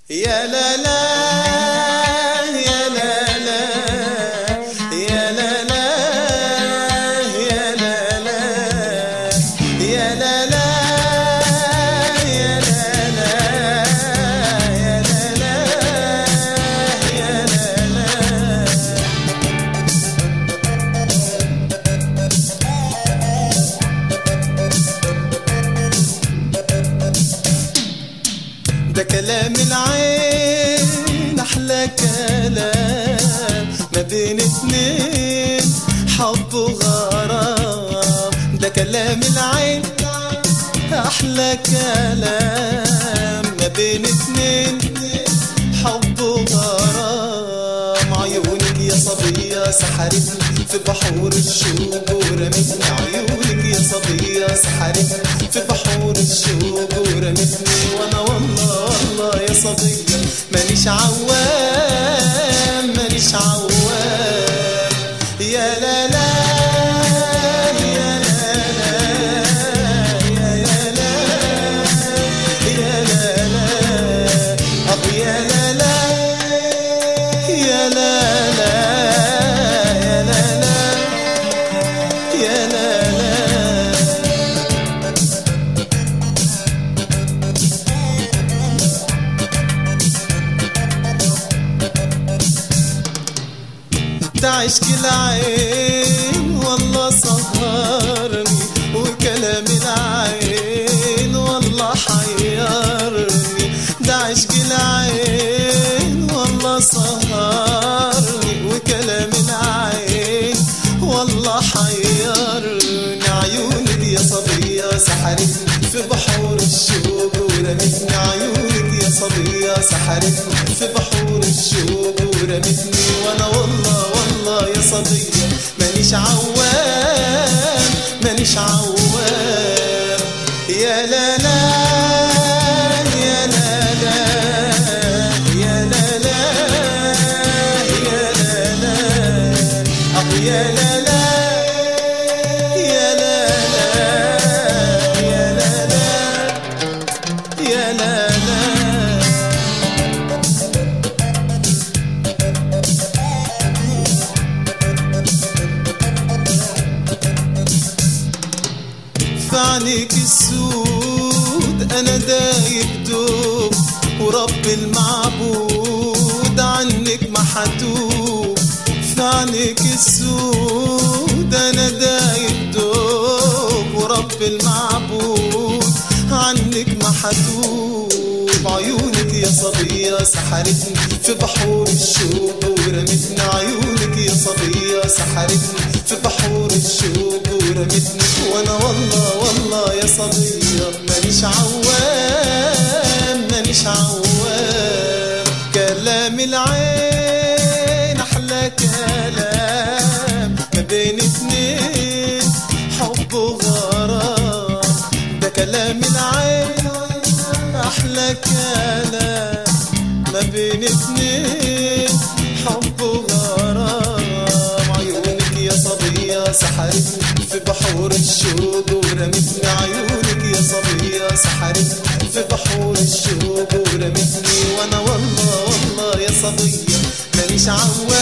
يا لا لا يا لا لا يا لا لا يا لا لا يا لا لا يا لا لا يا لا لا يا لا لا. ده كلام العين أحلى كلام ما بين اتنين حب وغرام. ده كلام العين أحلى كلام ما بين اتنين حب وغرام. عيونك يا صبية سحرتني في بحور الشوق ورمتني. عيونك يا صبية سحرتني في بحور الشوق ورمتني. وانا والله يا صبية مانيش عوام مانيش عوام. يا لا لا يا لا لا يا لا يا لا لا أبو يا لا لا يا لا لا يا لا لا يا لا لا. ده عشق العين والله سهرني وكلام العين والله حيرني. ده عشق العين والله سهرني وكلام العين والله حيرني. عيونك يا صبية سحرتني في بحور الشوق ورمتني. عيونك يا صبية سحرتني في بحور الشوق ورمتني. وانا والله يا صبية مانيش عوام مانيش عوام. يا لا لا يا لا لا يا لا لا يا لا لا أبو يا لا لا يا لا لا يا لا لا يا لا لا. فعنيك السود أنا دايب دوب ورب المعبود عنك ما حتوب. فعنيك السود أنا دايب دوب ورب المعبود عنك ما حتوب. عيونك يا صبية سحرتني في بحور الشوق ورمتني. عيونك يا صبية سحرتني في بحور الشوق ورمتني. وانا والله يا صبية مانيش عوام مانيش عوام. كلام العين أحلى كلام ما بين اتنين حب وغرام. ده كلام العين أحلى كلام ما بين اتنين حب وغرام. عيونك يا صبية سحرتني في بحور الشوق ورمتني. عيونك يا صبية سحرتني في بحور الشوق ورمتني. وانا والله يا صبية مانيش عوام